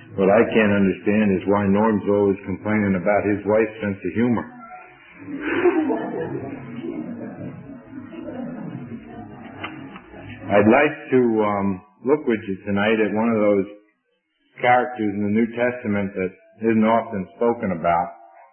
What I can't understand is why Norm's always complaining about his wife's sense of humor. I'd like to look with you tonight at one of those characters in the New Testament that isn't often spoken about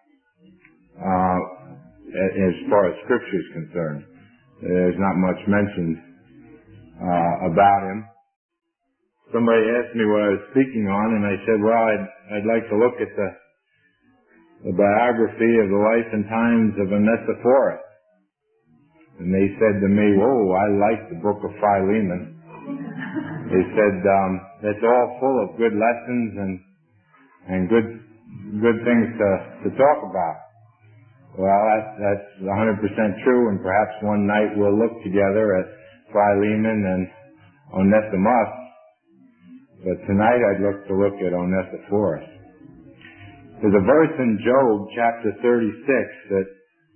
as far as Scripture is concerned. There's not much mentioned about him. Somebody asked me what I was speaking on, and I said, well, I'd like to look at the biography of the life and times of Onesiphorus. And they said to me, whoa, I like the book of Philemon. They said, that's all full of good lessons and good things to talk about. Well, that's 100% true, and perhaps one night we'll look together at Philemon and Onesimus. But tonight I'd look at Onesiphorus. There's a verse in Job chapter 36 that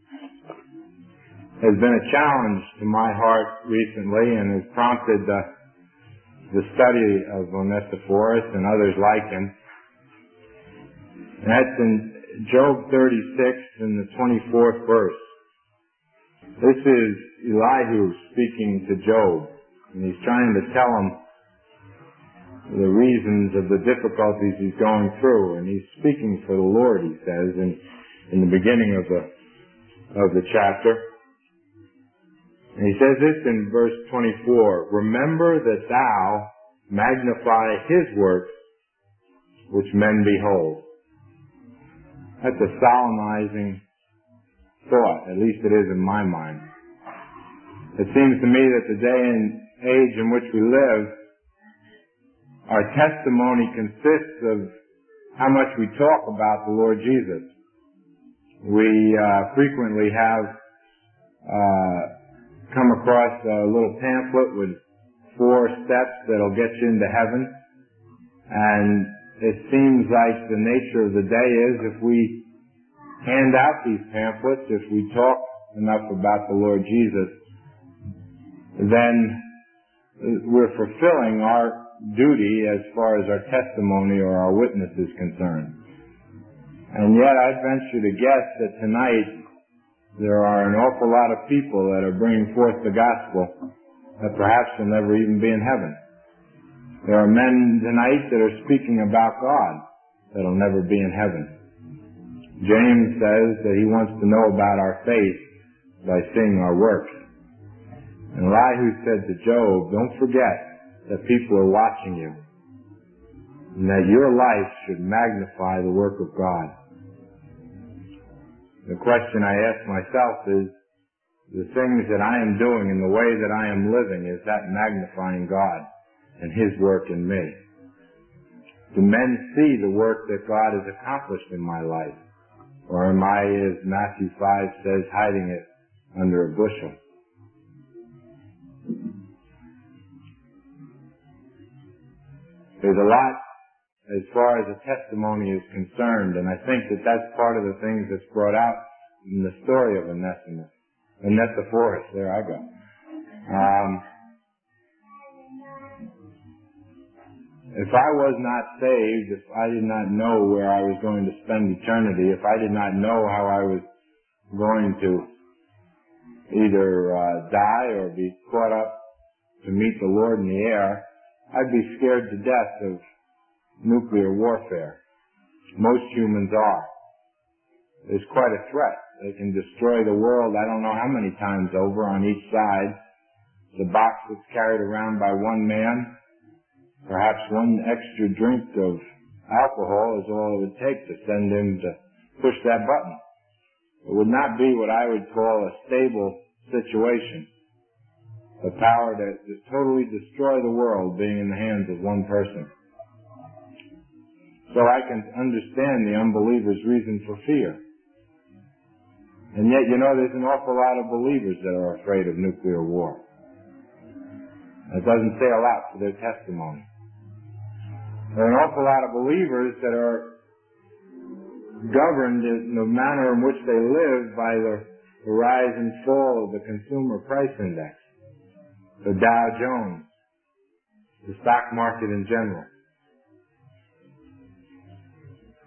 has been a challenge to my heart recently and has prompted the study of Onesiphorus and others like him. And that's in Job 36 in the 24th verse. This is Elihu speaking to Job, and he's trying to tell him the reasons of the difficulties he's going through, and he's speaking for the Lord, he says, in the beginning of the chapter. And he says this in verse 24, remember that thou magnify his works which men behold. That's a solemnizing thought, at least it is in my mind. It seems to me that the day and age in which we live, our testimony consists of how much we talk about the Lord Jesus. We frequently have come across a little pamphlet with 4 steps that'll get you into heaven. And it seems like the nature of the day is if we hand out these pamphlets, if we talk enough about the Lord Jesus, then we're fulfilling our duty as far as our testimony or our witness is concerned. And yet I'd venture to guess that tonight there are an awful lot of people that are bringing forth the gospel that perhaps will never even be in heaven. There are men tonight that are speaking about God that will never be in heaven. James says that he wants to know about our faith by seeing our works. And Elihu said to Job, don't forget that people are watching you, and that your life should magnify the work of God. The question I ask myself is, the things that I am doing and the way that I am living, is that magnifying God and His work in me? Do men see the work that God has accomplished in my life? Or am I, as Matthew 5 says, hiding it under a bushel? There's a lot as far as the testimony is concerned, and I think that that's part of the things that's brought out in the story of Onesiphorus. There I go. If I was not saved, if I did not know where I was going to spend eternity, if I did not know how I was going to either die or be caught up to meet the Lord in the air, I'd be scared to death of nuclear warfare. Most humans are. It's quite a threat. They can destroy the world I don't know how many times over on each side. The box that's carried around by one man, perhaps one extra drink of alcohol is all it would take to send him to push that button. It would not be what I would call a stable situation. The power to totally destroy the world being in the hands of one person. So I can understand the unbeliever's reason for fear. And yet, there's an awful lot of believers that are afraid of nuclear war. It doesn't say a lot for their testimony. There are an awful lot of believers that are governed in the manner in which they live by the rise and fall of the consumer price index, the Dow Jones, the stock market in general.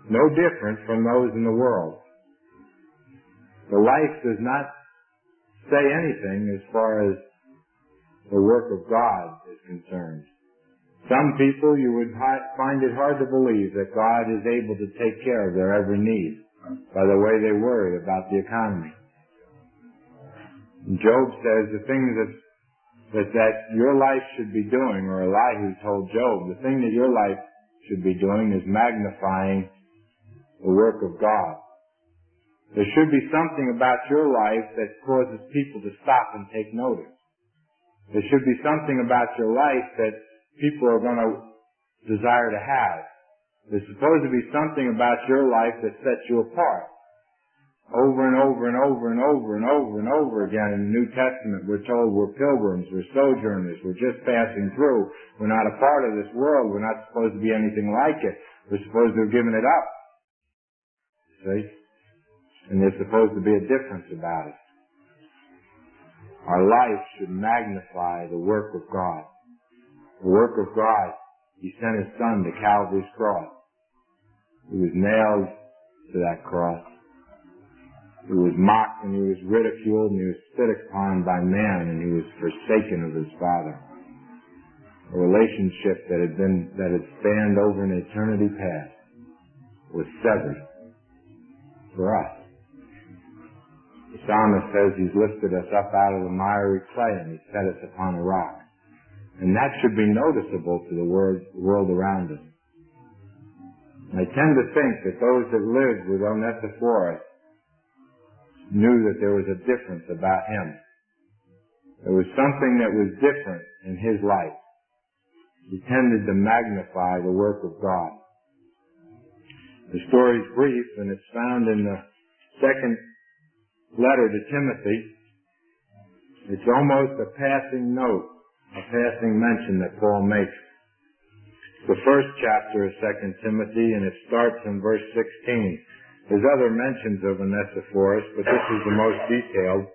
no different from those in the world. The life does not say anything as far as the work of God is concerned. Some people, you would find it hard to believe that God is able to take care of their every need by the way they worry about the economy. And Job says the things that your life should be doing, or Elihu told Job, the thing that your life should be doing is magnifying the work of God. There should be something about your life that causes people to stop and take notice. There should be something about your life that people are going to desire to have. There's supposed to be something about your life that sets you apart. Over and over and over and over and over and over again in the New Testament, we're told we're pilgrims, we're sojourners, we're just passing through. We're not a part of this world. We're not supposed to be anything like it. We're supposed to have given it up. See? And there's supposed to be a difference about it. Our life should magnify the work of God. The work of God. He sent His Son to Calvary's cross. He was nailed to that cross. He was mocked and He was ridiculed and He was spit upon by man and He was forsaken of His Father. A relationship that had spanned over an eternity past was severed for us. The psalmist says He's lifted us up out of the miry clay and He set us upon a rock. And that should be noticeable to the world around us. And I tend to think that those that lived with Onesiphorus knew that there was a difference about him. There was something that was different in his life. He tended to magnify the work of God. The story's brief, and it's found in the second letter to Timothy. It's almost a passing note, a passing mention that Paul makes. The first chapter of 2 Timothy, and it starts in verse 16. There's other mentions of Onesiphorus, but this is the most detailed.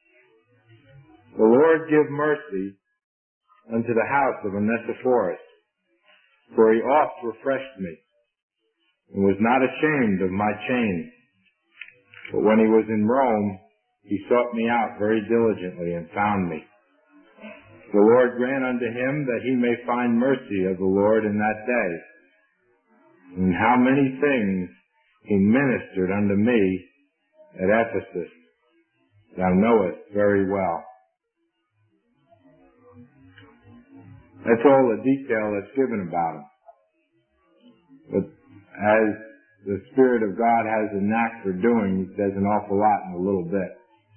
The Lord give mercy unto the house of Onesiphorus, for he oft refreshed me, and was not ashamed of my chains. But when he was in Rome, he sought me out very diligently and found me. The Lord grant unto him that he may find mercy of the Lord in that day. And how many things he ministered unto me at Ephesus, thou knowest very well. That's all the detail that's given about him. But as the Spirit of God has a knack for doing, He says an awful lot in a little bit.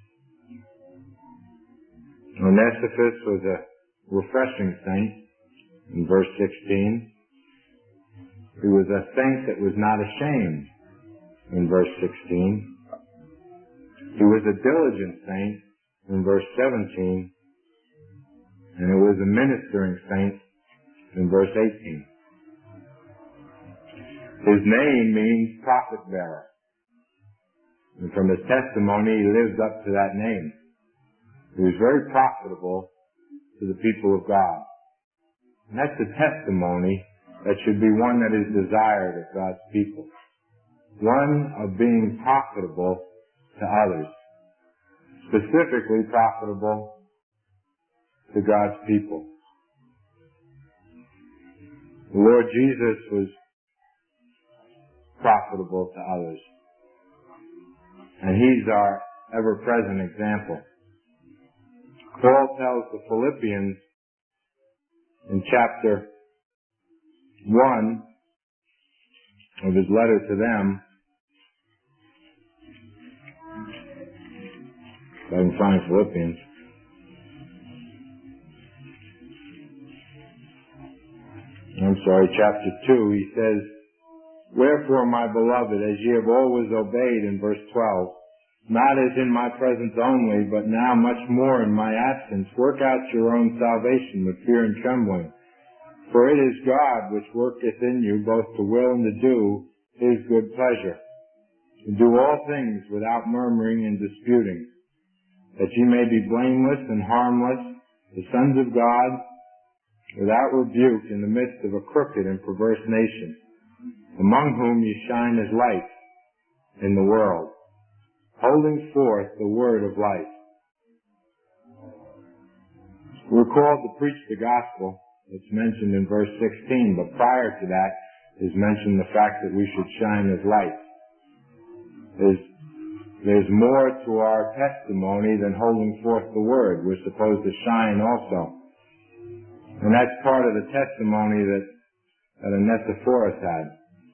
Onesiphorus was a refreshing saint in verse 16. He was a saint that was not ashamed in verse 16. He was a diligent saint in verse 17. And he was a ministering saint in verse 18. His name means prophet bearer. And from his testimony, he lived up to that name. He was very profitable to the people of God. And that's a testimony that should be one that is desired of God's people. One of being profitable to others. Specifically profitable to God's people. The Lord Jesus was profitable to others. And He's our ever-present example. Paul tells the Philippians in chapter 1 of his letter to them, if I can find Philippians, chapter 2, he says, Wherefore, my beloved, as ye have always obeyed, in verse 12, not as in my presence only, but now much more in my absence, work out your own salvation with fear and trembling. For it is God which worketh in you both to will and to do His good pleasure. To do all things without murmuring and disputing, that ye may be blameless and harmless, the sons of God, without rebuke in the midst of a crooked and perverse nation, among whom you shine as lights in the world, holding forth the word of life. We're called to preach the gospel. It's mentioned in verse 16, but prior to that is mentioned the fact that we should shine as lights. There's more to our testimony than holding forth the word. We're supposed to shine also. And that's part of the testimony that Onesiphorus had.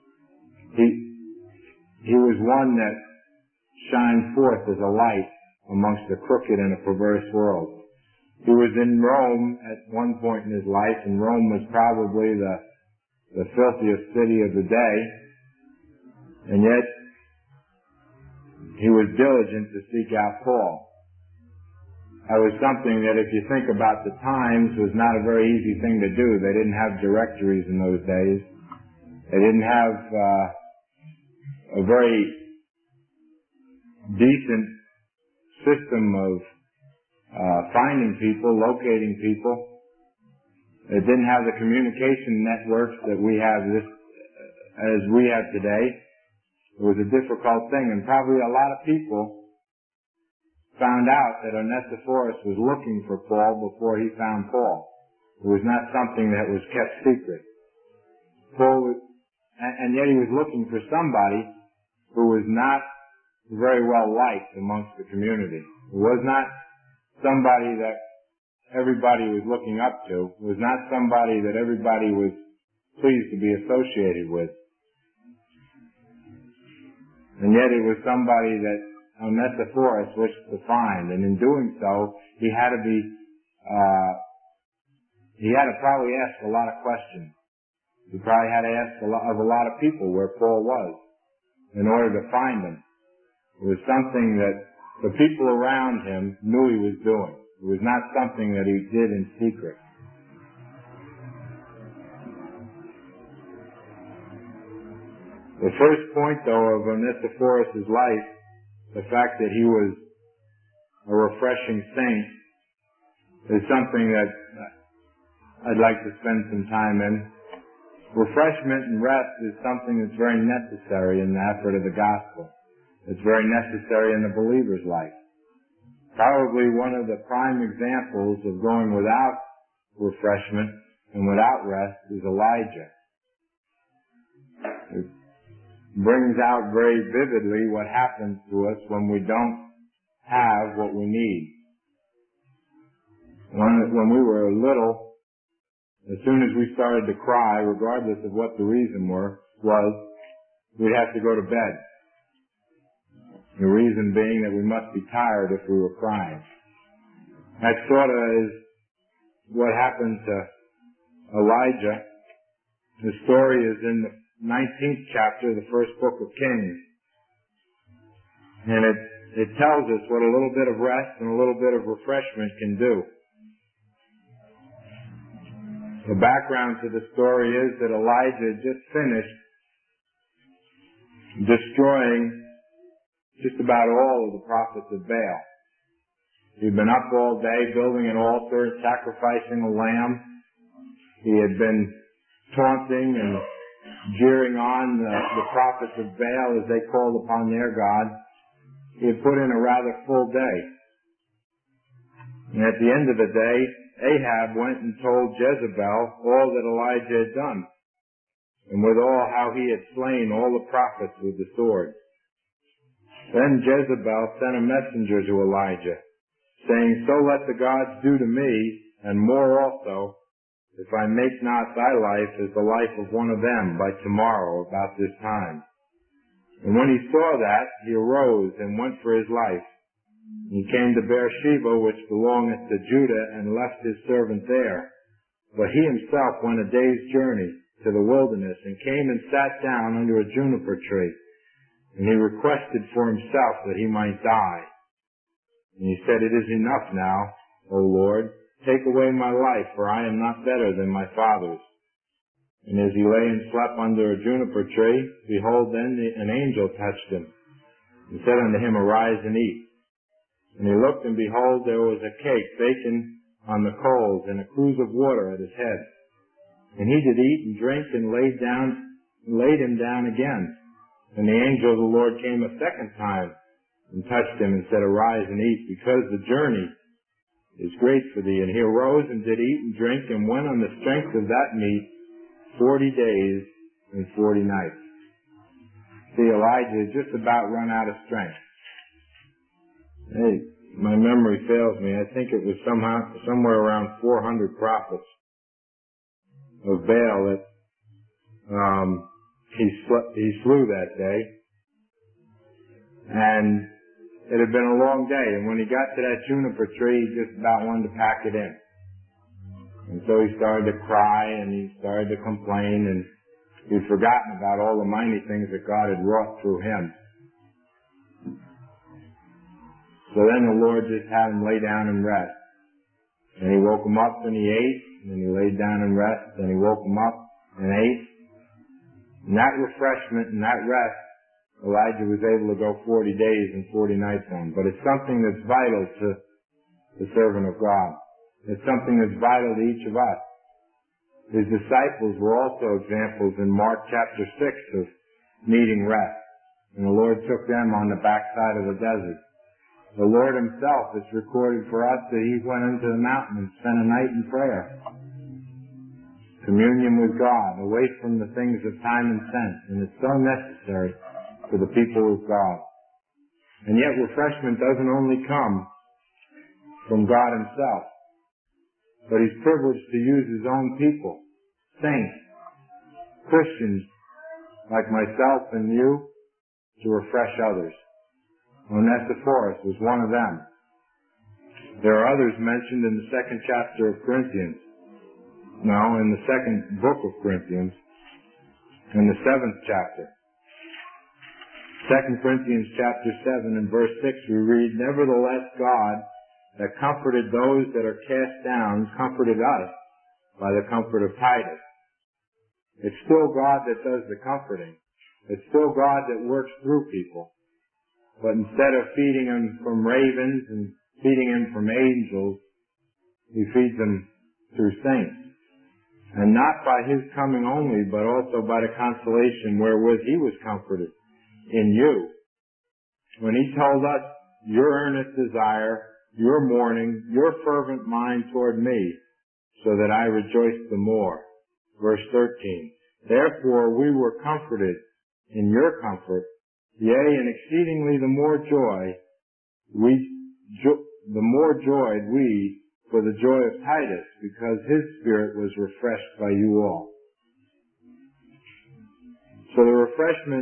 He was one that shined forth as a light amongst a crooked and a perverse world. He was in Rome at one point in his life, and Rome was probably the filthiest city of the day, and yet he was diligent to seek out Paul. That was something that, if you think about the times, was not a very easy thing to do. They didn't have directories in those days. They didn't have a very decent system of finding people, locating people. It didn't have the communication networks that we have as we have today. It was a difficult thing, and probably a lot of people found out that Onesiphorus was looking for Paul before he found Paul. It was not something that was kept secret. And yet he was looking for somebody who was not very well liked amongst the community. It was not somebody that everybody was looking up to. It was not somebody that everybody was pleased to be associated with. And yet it was somebody that Onesiphorus wished to find, and in doing so, he had to probably ask a lot of questions. He probably had to ask a lot of people where Paul was in order to find him. It was something that the people around him knew he was doing. It was not something that he did in secret. The first point, though, of Onesiphorus' life, the fact that he was a refreshing saint, is something that I'd like to spend some time in. Refreshment and rest is something that's very necessary in the effort of the gospel. It's very necessary in the believer's life. Probably one of the prime examples of going without refreshment and without rest is Elijah. It brings out very vividly what happens to us when we don't have what we need. When we were little, as soon as we started to cry, regardless of what the reason was, we'd have to go to bed. The reason being that we must be tired if we were crying. That sort of is what happened to Elijah. The story is in the 19th chapter of the first book of Kings. And it tells us what a little bit of rest and a little bit of refreshment can do. The background to the story is that Elijah had just finished destroying just about all of the prophets of Baal. He'd been up all day building an altar, sacrificing a lamb. He had been taunting and jeering on the prophets of Baal as they called upon their God. He had put in a rather full day. And at the end of the day, Ahab went and told Jezebel all that Elijah had done, and withal how he had slain all the prophets with the sword. Then Jezebel sent a messenger to Elijah, saying, "So let the gods do to me, and more also, if I make not thy life as the life of one of them by tomorrow about this time." And when he saw that, he arose and went for his life. He came to Beersheba, which belongeth to Judah, and left his servant there. But he himself went a day's journey to the wilderness, and came and sat down under a juniper tree. And he requested for himself that he might die. And he said, "It is enough now, O Lord. Take away my life, for I am not better than my fathers." And as he lay and slept under a juniper tree, behold, then an angel touched him, and said unto him, "Arise and eat." And he looked, and behold, there was a cake baken on the coals, and a cruse of water at his head. And he did eat and drink, and laid down laid him down again. And the angel of the Lord came a second time and touched him and said, Arise and eat, because the journey is great for thee. And he arose and did eat and drink, and went on the strength of that meat 40 days and 40 nights. See, Elijah had just about run out of strength. Hey, my memory fails me. I think it was somewhere around 400 prophets of Baal that he slew that day. And it had been a long day, and when he got to that juniper tree, he just about wanted to pack it in. And so he started to cry, and he started to complain, and he'd forgotten about all the mighty things that God had wrought through him. So then the Lord just had him lay down and rest. And he woke him up and he ate, and then he laid down and rest, and he woke him up and ate. And that refreshment and that rest, Elijah was able to go 40 days and 40 nights on. But it's something that's vital to the servant of God. It's something that's vital to each of us. His disciples were also examples in Mark chapter 6 of needing rest. And the Lord took them on the backside of the desert. The Lord himself, it's recorded for us that he went into the mountain and spent a night in prayer. Communion with God, away from the things of time and sense. And it's so necessary for the people of God. And yet refreshment doesn't only come from God himself, but he's privileged to use his own people, saints, Christians like myself and you, to refresh others. Onesiphorus was one of them. There are others mentioned in the second chapter of Corinthians. No, in the second book of Corinthians, in the 7th chapter. 2 Corinthians chapter 7 and verse 6 we read, Nevertheless God, that comforted those that are cast down, comforted us by the comfort of Titus. It's still God that does the comforting. It's still God that works through people. But instead of feeding them from ravens and feeding them from angels, he feeds them through saints. And not by his coming only, but also by the consolation wherewith he was comforted in you. When he told us, your earnest desire, your mourning, your fervent mind toward me, so that I rejoice the more. Verse 13. Therefore we were comforted in your comfort, yea, and exceedingly the more joyed we for the joy of Titus, because his spirit was refreshed by you all. So the refreshment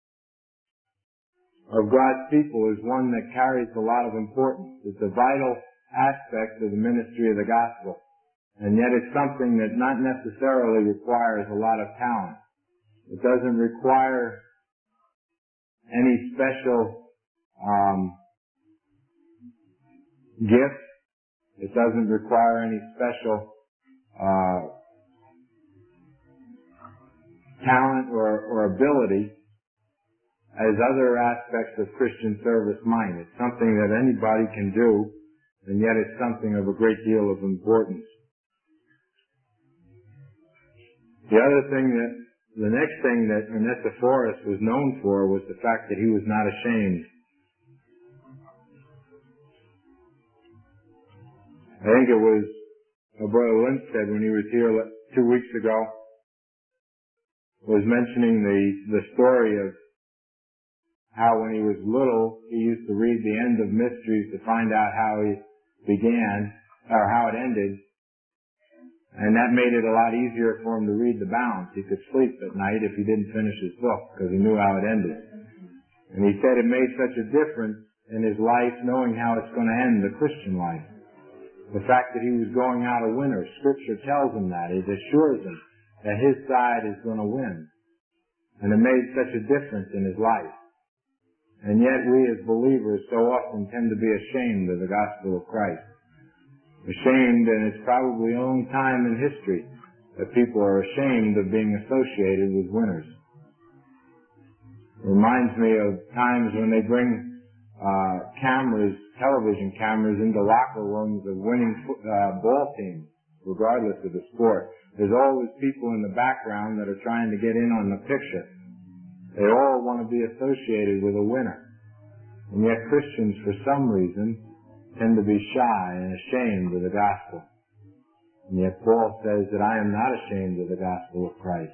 of God's people is one that carries a lot of importance. It's a vital aspect of the ministry of the gospel. And yet it's something that not necessarily requires a lot of talent. It doesn't require any special gift. It doesn't require any special talent or ability as other aspects of Christian service might. It's something that anybody can do, and yet it's something of a great deal of importance. The next thing that Onesiphorus was known for was the fact that he was not ashamed. I think it was Brother Lindstedt, when he was here 2 weeks ago, was mentioning the story of how when he was little, he used to read the end of mysteries to find out how he began, or how it ended. And that made it a lot easier for him to read the balance. He could sleep at night if he didn't finish his book, because he knew how it ended. And he said it made such a difference in his life knowing how it's going to end, the Christian life. The fact that he was going out a winner. Scripture tells him that. It assures him that his side is going to win. And it made such a difference in his life. And yet we as believers so often tend to be ashamed of the gospel of Christ. Ashamed, and it's probably the only time in history that people are ashamed of being associated with winners. It reminds me of times when they bring television cameras into locker rooms of winning ball teams, regardless of the sport. There's always people in the background that are trying to get in on the picture. They all want to be associated with a winner. And yet Christians, for some reason, tend to be shy and ashamed of the gospel. And yet Paul says that I am not ashamed of the gospel of Christ.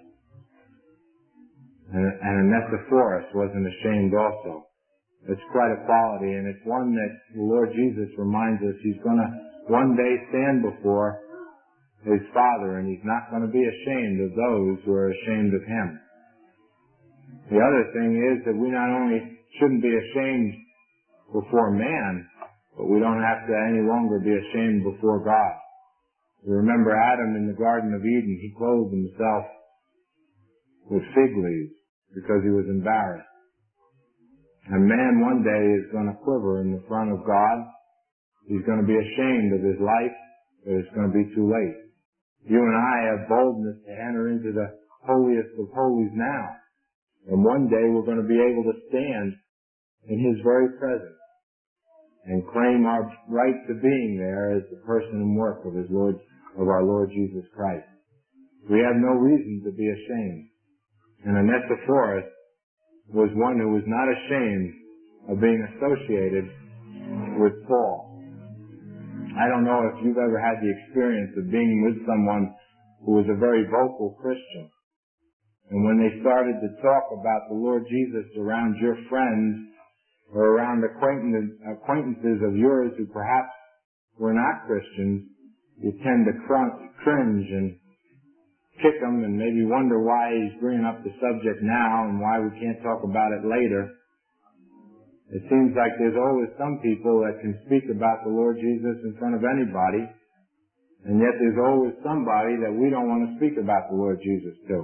And Onesiphorus wasn't ashamed also. It's quite a quality, and it's one that the Lord Jesus reminds us he's going to one day stand before his Father, and he's not going to be ashamed of those who are ashamed of him. The other thing is that we not only shouldn't be ashamed before man, but we don't have to any longer be ashamed before God. You remember Adam in the Garden of Eden, he clothed himself with fig leaves because he was embarrassed. And man one day is going to quiver in the front of God. He's going to be ashamed of his life, but it's going to be too late. You and I have boldness to enter into the holiest of holies now. And one day we're going to be able to stand in his very presence and claim our right to being there as the person and work of our Lord Jesus Christ. We have no reason to be ashamed. And Onesiphorus was one who was not ashamed of being associated with Paul. I don't know if you've ever had the experience of being with someone who was a very vocal Christian. And when they started to talk about the Lord Jesus around your friends or around acquaintances of yours who perhaps were not Christians, you tend to cringe and kick them and maybe wonder why he's bringing up the subject now and why we can't talk about it later. It seems like there's always some people that can speak about the Lord Jesus in front of anybody, and yet there's always somebody that we don't want to speak about the Lord Jesus to.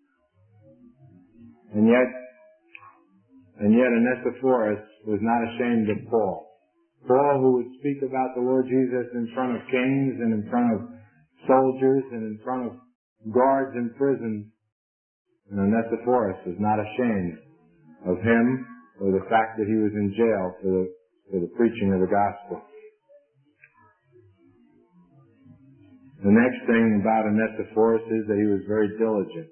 And yet Onesiphorus was not ashamed of Paul. Paul, who would speak about the Lord Jesus in front of kings and in front of soldiers and in front of guards in prison, and Onesiphorus was not ashamed of him or the fact that he was in jail for the preaching of the gospel. The next thing about Onesiphorus is that he was very diligent.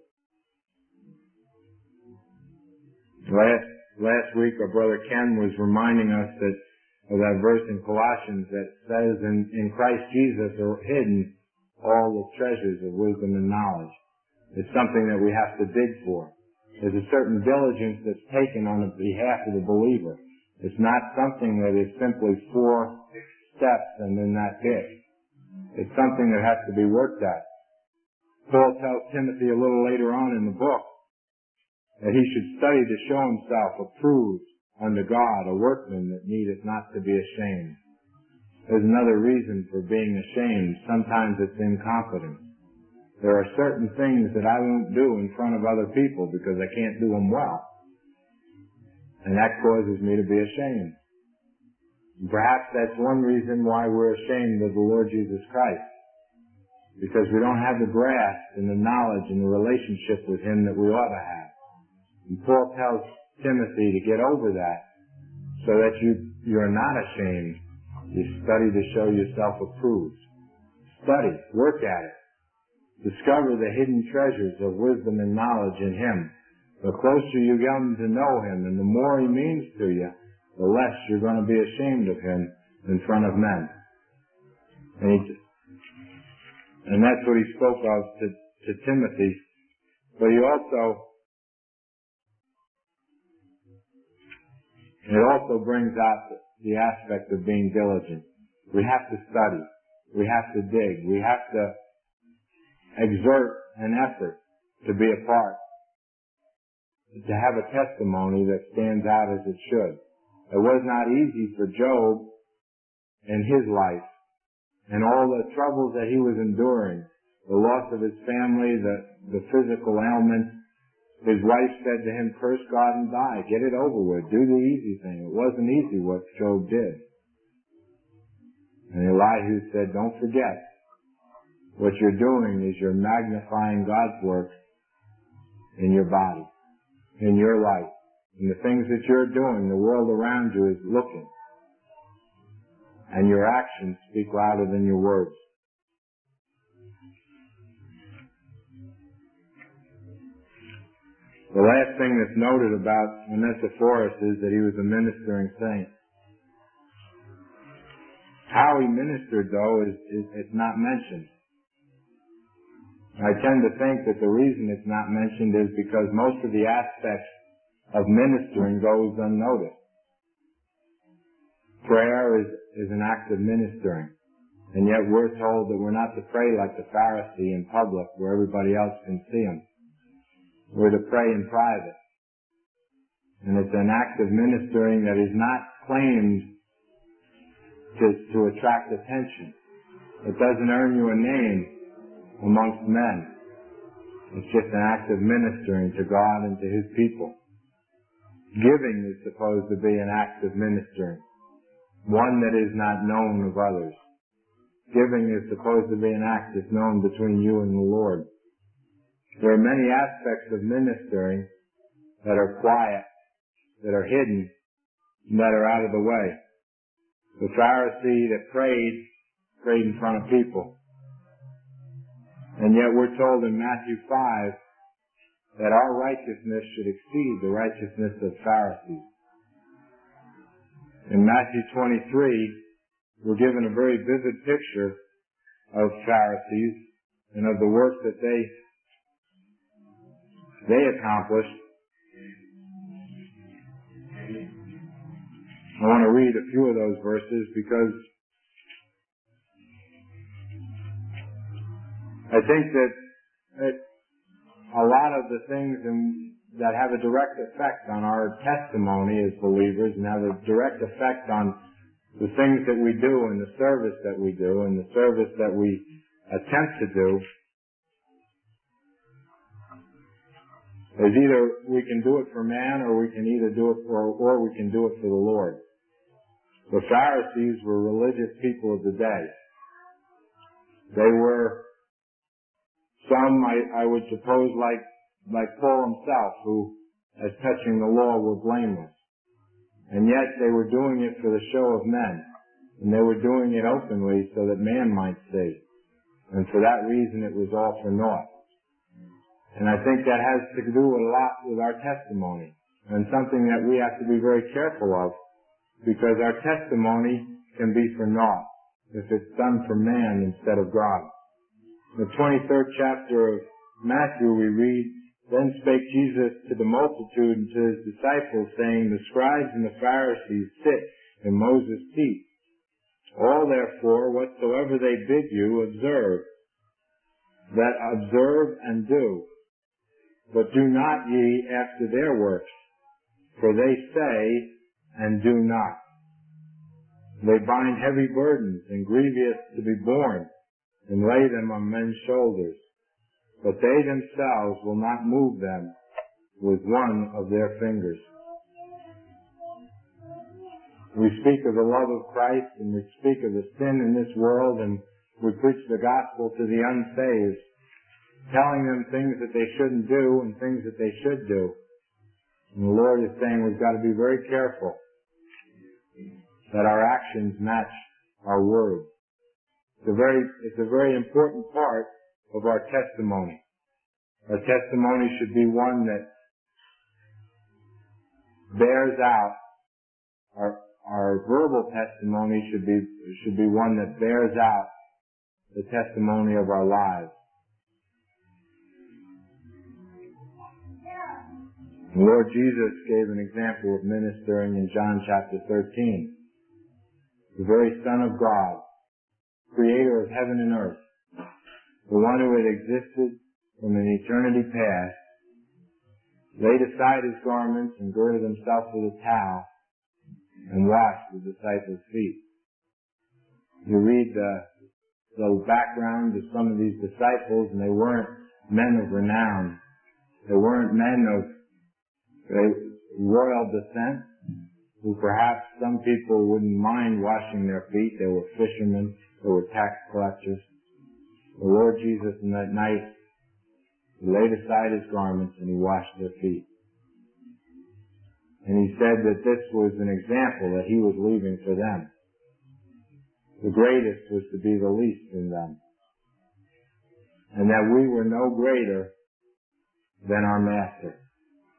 Last week our brother Ken was reminding us of that verse in Colossians that says in Christ Jesus are hidden all the treasures of wisdom and knowledge. It's something that we have to dig for. There's a certain diligence that's taken on behalf of the believer. It's not something that is simply 4 steps and then that's it. It's something that has to be worked at. Paul tells Timothy a little later on in the book that he should study to show himself approved unto God, a workman that needeth not to be ashamed. There's another reason for being ashamed. Sometimes it's incompetence. There are certain things that I won't do in front of other people because I can't do them well. And that causes me to be ashamed. And perhaps that's one reason why we're ashamed of the Lord Jesus Christ. Because we don't have the grasp and the knowledge and the relationship with him that we ought to have. And Paul tells Timothy to get over that so that you're not ashamed. You study to show yourself approved. Study. Work at it. Discover the hidden treasures of wisdom and knowledge in him. The closer you come to know him and the more he means to you, the less you're going to be ashamed of him in front of men. And that's what he spoke of to Timothy. But it also brings out the aspect of being diligent. We have to study. We have to dig. We have to exert an effort to be a part, to have a testimony that stands out as it should. It was not easy for Job in his life and all the troubles that he was enduring, the loss of his family, the physical ailments. His wife said to him, curse God and die. Get it over with. Do the easy thing. It wasn't easy what Job did. And Elihu said, don't forget, what you're doing is you're magnifying God's work in your body, in your life. And the things that you're doing, the world around you is looking. And your actions speak louder than your words. The last thing that's noted about Onesiphorus is that he was a ministering saint. How he ministered, though, is not mentioned. I tend to think that the reason it's not mentioned is because most of the aspects of ministering goes unnoticed. Prayer is an act of ministering, and yet we're told that we're not to pray like the Pharisee in public where everybody else can see him. We're to pray in private. And it's an act of ministering that is not claimed to attract attention. It doesn't earn you a name amongst men. It's just an act of ministering to God and to His people. Giving is supposed to be an act of ministering, one that is not known of others. Giving is supposed to be an act that's known between you and the Lord. There are many aspects of ministering that are quiet, that are hidden, and that are out of the way. The Pharisee that prayed in front of people. And yet we're told in Matthew 5 that our righteousness should exceed the righteousness of Pharisees. In Matthew 23, we're given a very vivid picture of Pharisees and of the work that they accomplished. I want to read a few of those verses because I think that a lot of the things that have a direct effect on our testimony as believers and have a direct effect on the things that we do and the service that we do and the service that we attempt to do is either we can do it for man or we can either do it or we can do it for the Lord. The Pharisees were religious people of the day. They were some, I would suppose, like Paul himself, who, as touching the law, were blameless. And yet they were doing it for the show of men. And they were doing it openly so that man might see. And for that reason it was all for naught. And I think that has to do a lot with our testimony. And something that we have to be very careful of. Because our testimony can be for naught if it's done for man instead of God. In the 23rd chapter of Matthew we read, "Then spake Jesus to the multitude and to His disciples, saying, The scribes and the Pharisees sit in Moses' seat. All therefore, whatsoever they bid you, observe. That observe and do. But do not ye after their works, for they say and do not. They bind heavy burdens and grievous to be borne, and lay them on men's shoulders. But they themselves will not move them with one of their fingers." We speak of the love of Christ, and we speak of the sin in this world, and we preach the gospel to the unsaved, telling them things that they shouldn't do and things that they should do. And the Lord is saying we've got to be very careful that our actions match our words. It's a very important part of our testimony. Our testimony should be one that bears out, our verbal testimony should be one that bears out the testimony of our lives. The Lord Jesus gave an example of ministering in John chapter 13. The very Son of God, Creator of heaven and earth, the one who had existed from an eternity past, laid aside His garments and girded Himself with a towel and washed the disciples' feet. You read the background of some of these disciples, and they weren't men of renown. They weren't men of royal descent, who perhaps some people wouldn't mind washing their feet. They were fishermen, they were tax collectors. The Lord Jesus in that night, He laid aside His garments and He washed their feet. And He said that this was an example that He was leaving for them. The greatest was to be the least in them. And that we were no greater than our Master.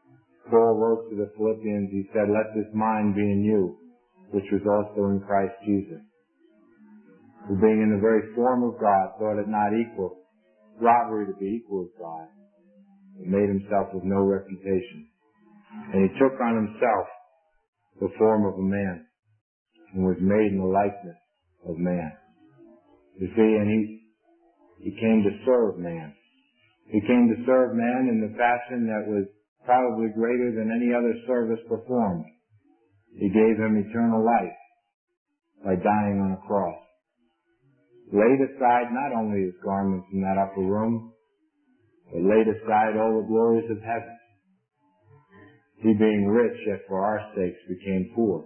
Paul wrote to the Philippians, he said, "Let this mind be in you, which was also in Christ Jesus, who being in the very form of God, thought it not robbery to be equal with God, but made himself of no reputation. And he took on himself the form of a man, and was made in the likeness of man." You see, and he came to serve man. He came to serve man in the fashion that was probably greater than any other service performed. He gave him eternal life by dying on a cross. Laid aside not only his garments in that upper room, but laid aside all the glories of heaven. He being rich, yet for our sakes became poor.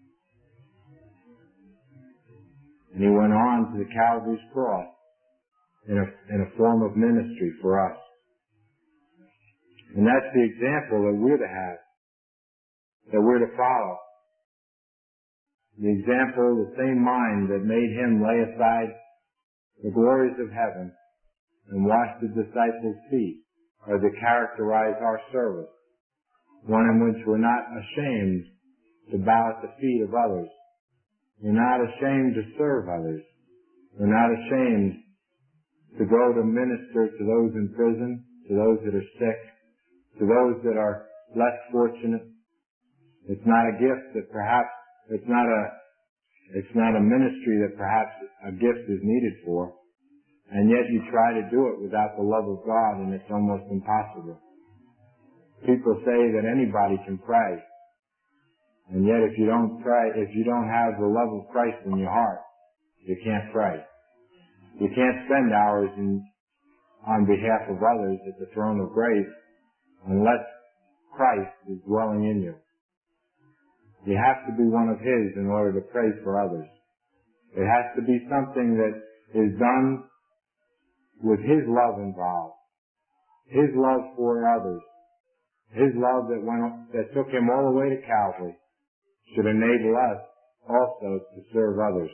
And he went on to the Calvary's cross in a form of ministry for us. And that's the example that we're to have, that we're to follow. The example, the same mind that made him lay aside the glories of heaven and wash the disciples' feet, are to characterize our service, one in which we're not ashamed to bow at the feet of others. We're not ashamed to serve others. We're not ashamed to go to minister to those in prison, to those that are sick, to those that are less fortunate. It's not a gift that perhaps, it's not a ministry that perhaps a gift is needed for, and yet you try to do it without the love of God, and it's almost impossible. People say that anybody can pray, and yet if you don't pray, if you don't have the love of Christ in your heart, you can't pray. You can't spend hours on behalf of others at the throne of grace unless Christ is dwelling in you. You have to be one of His in order to pray for others. It has to be something that is done with His love involved. His love for others. His love that took Him all the way to Calvary should enable us also to serve others.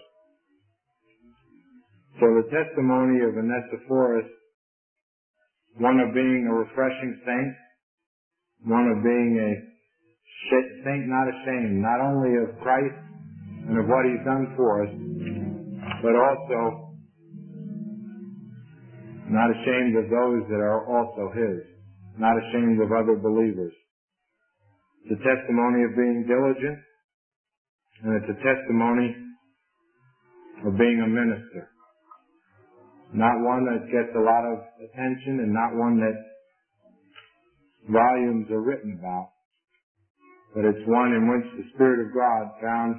So the testimony of Onesiphorus, one of being a refreshing saint, one of being a saint not ashamed, not only of Christ and of what He's done for us, but also not ashamed of those that are also His, not ashamed of other believers. It's a testimony of being diligent, and it's a testimony of being a minister. Not one that gets a lot of attention and not one that volumes are written about, but it's one in which the Spirit of God found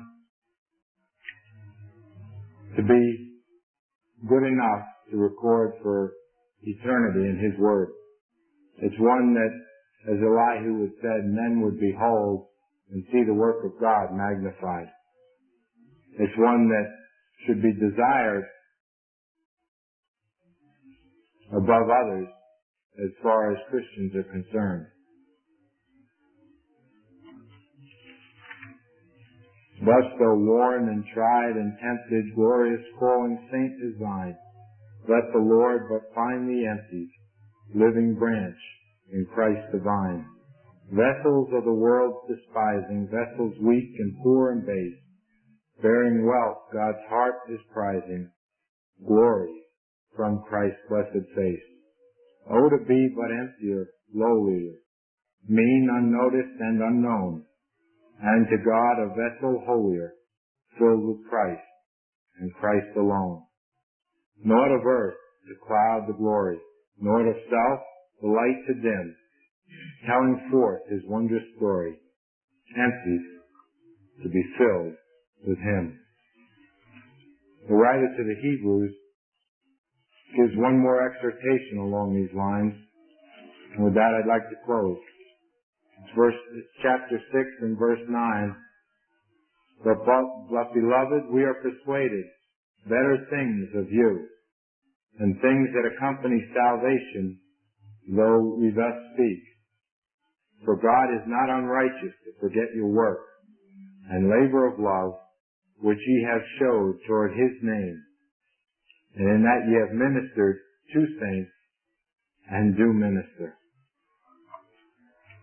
to be good enough to record for eternity in His Word. It's one that, as Elihu had said, men would behold and see the work of God magnified. It's one that should be desired above others as far as Christians are concerned. Thus, though worn and tried and tempted, glorious calling saint is thine. Let the Lord but find thee emptied, living branch in Christ divine. Vessels of the world's despising, vessels weak and poor and base, bearing wealth God's heart is prizing, glory from Christ's blessed face. Oh, to be but emptier, lowlier, mean, unnoticed, and unknown, and to God a vessel holier, filled with Christ, and Christ alone. Naught of earth to cloud the glory, naught of self the light to dim, telling forth His wondrous story, emptied to be filled with Him. The writer to the Hebrews gives one more exhortation along these lines, and with that I'd like to close. It's chapter 6 and verse 9. But beloved, we are persuaded better things of you, and things that accompany salvation, though we thus speak. For God is not unrighteous to forget your work and labor of love, which ye have showed toward His name, and in that ye have ministered to saints and do minister.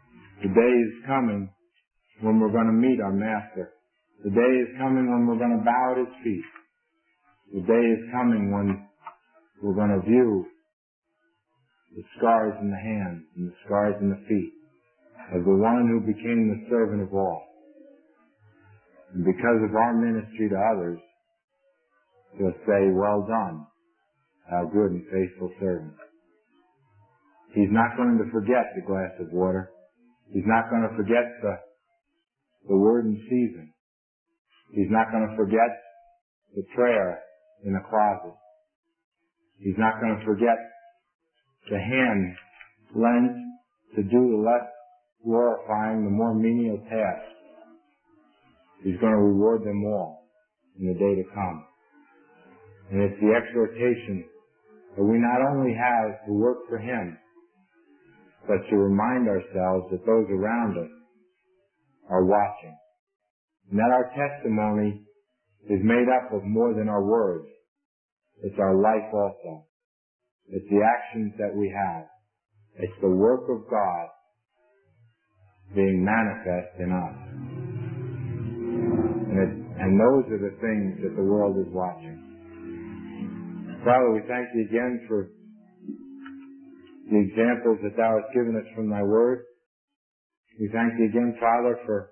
The day is coming when we're going to meet our Master. The day is coming when we're going to bow at His feet. The day is coming when we're going to view the scars in the hands and the scars in the feet of the one who became the servant of all. And because of our ministry to others, He'll say, "Well done, thou good and faithful servant." He's not going to forget the glass of water. He's not going to forget the word in season. He's not going to forget the prayer in the closet. He's not going to forget the hand lent to do the less glorifying, the more menial tasks. He's going to reward them all in the day to come. And it's the exhortation that we not only have to work for Him, but to remind ourselves that those around us are watching. And that our testimony is made up of more than our words. It's our life also. It's the actions that we have. It's the work of God being manifest in us. And those are the things that the world is watching. Father, we thank Thee again for the examples that Thou hast given us from Thy Word. We thank Thee again, Father, for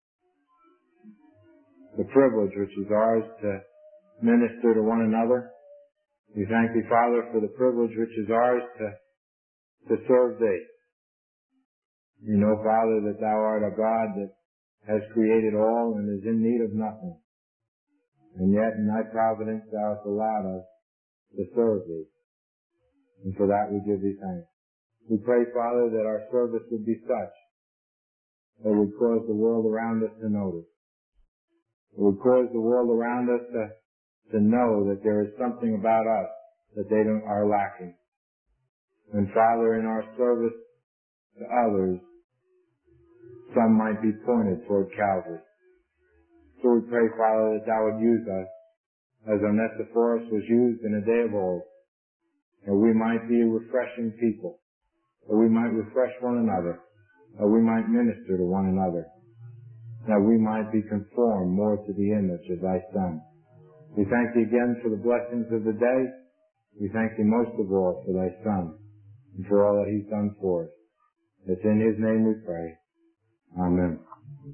the privilege which is ours to minister to one another. We thank Thee, Father, for the privilege which is ours to serve Thee. We know, Father, that Thou art a God that has created all and is in need of nothing. And yet, in Thy providence, Thou hast allowed us to serve Thee. And for that we give Thee thanks. We pray, Father, that our service would be such that would cause the world around us to notice. It would cause the world around us to know that there is something about us that they are lacking. And Father, in our service to others, some might be pointed toward Calvary. So we pray, Father, that Thou would use us as Onesiphorus was used in a day of old, that we might be a refreshing people, that we might refresh one another, that we might minister to one another, that we might be conformed more to the image of Thy Son. We thank Thee again for the blessings of the day. We thank Thee most of all for Thy Son and for all that He's done for us. It's in His name we pray. Amen.